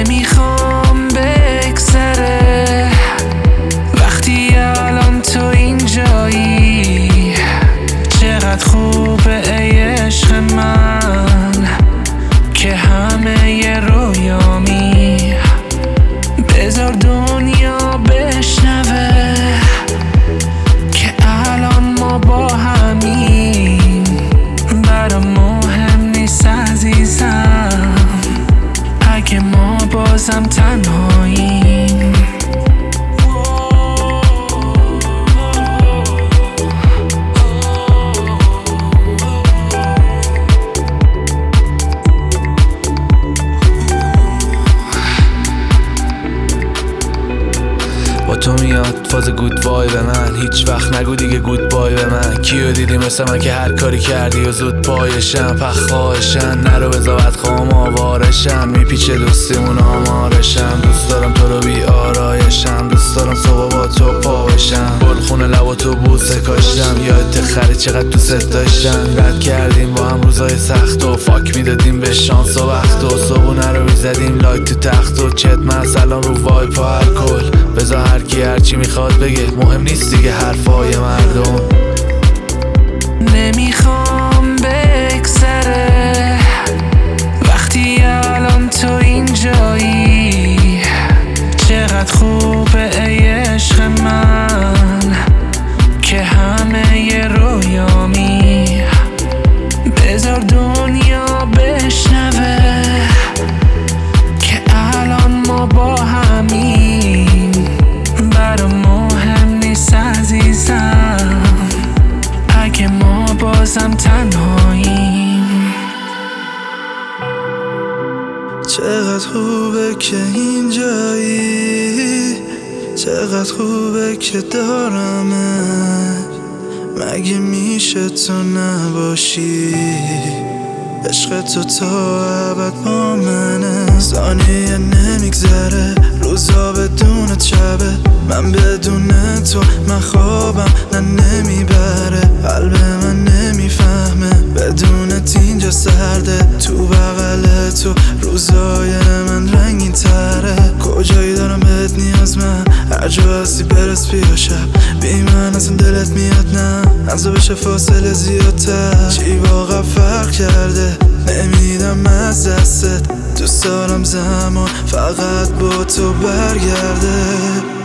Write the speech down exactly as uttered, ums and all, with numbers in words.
نمیخوام بگذره وقتی الان تو اینجایی. چقدر خوبه ای عشق من که همه ی رویامی. بذار دنیا بشنوه که الان ما با همیم. برام مهم نیست عزیزم اگه ما بازم تنهاییم. با تو میاد فاز گود وای به من. هیچ وقت نگو دیگه گود بای به من. کیو دیدی مثل من که هر کاری کردی و زود پایشم. پخ خواهشن نرو بذابت خوام آوارشم. میپیچه دوستیمون آمارشم. دوست دارم تو رو بی آرایشم. دوست دارم صبح با تو پا بشم. گلخونه لبا تو بوسه کاشتم. یادت خری چقدر دوست داشتم. رد کردیم با هم روزای سخت و فاک میدادیم به شانس و وقت و صبحونه رو میزدیم لایک تو تخت و چت من سلام رو وایپ و الکل. بذار هر کی هرچی میخواد بگه مهم نیست دیگه حرفای مردم. نمیخوام بگذره وقتی الان تو اینجایی. چقدر خوبه ای عشق من که همه ی رویامی. بذار دنیا بشنوه که الان ما با همیم. برام مهم نیست عزیزم اگه ما بازم تنهاییم. چقدر خوبه که اینجایی. چقدر خوبه که دارمت. مگه میشه تو نباشی؟ عشق تو تا ابد با منه. ثانیه نمیگذره روزا بدون شبه. من بدون تو من خوابم نه نمیبره. قلب من نمیفهمه بدونت اینجا سرده. تو بغل تو روزای من رنگین تره. کجایی دارم بهت نیاز من. هر جا هستی برس بیا شب. بی من اصلا دلت میاد نه. نزا بشه فاصله زیادتر. چی واقعا فرق کرده نمیدم از دستت. دوست دارم زمان فقط با تو برگرده.